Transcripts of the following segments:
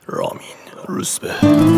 رامین روزبه.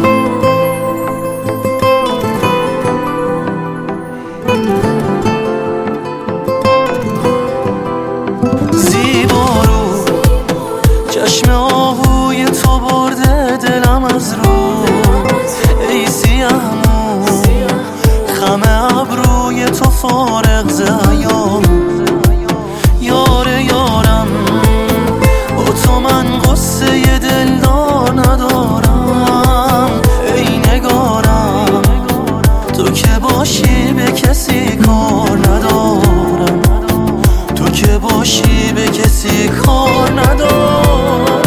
زیبا رو چشم آهوی تو برده دلم از رو، ای سیه‌مو خم ابروی تو فارغ ز حیا. یار یارم با تو من قصه دلدار ندارم، ای نگارم تو که باشی به کسی کار ندارم، تو که باشی به کسی کار ندارم.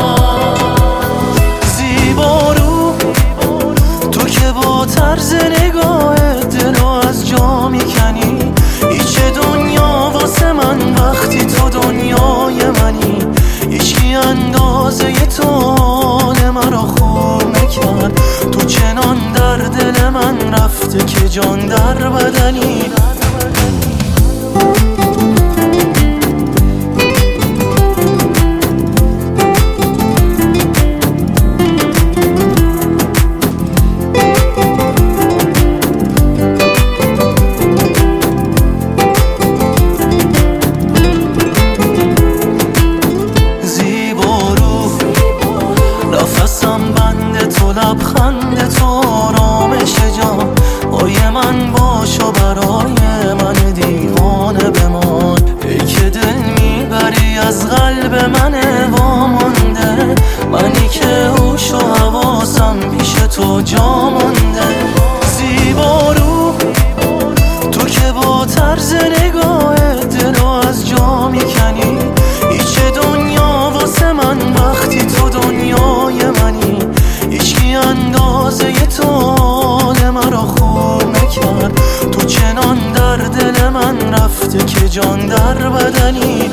زیبا رو تو که با طرز نگاه دلو از جا میکنی، هیچ دنیا واسه من وقتی تو دنیای منی. هیچکی اندازه تو حال مرا خوب نکرد، تو چنان در دل من رفته که جان در بدنی. لبخند تو آرامش جان، پای من باش و برای من دیوانه بمان. ای که دل میبری از قلب من وامونده، منی که هوش و حواسم پیش تو جا مونده. زیبا رو تو که با طرز نگاه دلو از جا میکنی، هیچ دنیا واسه من وقتی تو دنیای منی. هیچکی اندازه تو حال مرا خوب نکرد، تو چنان در دل من رفته که جان در بدنی.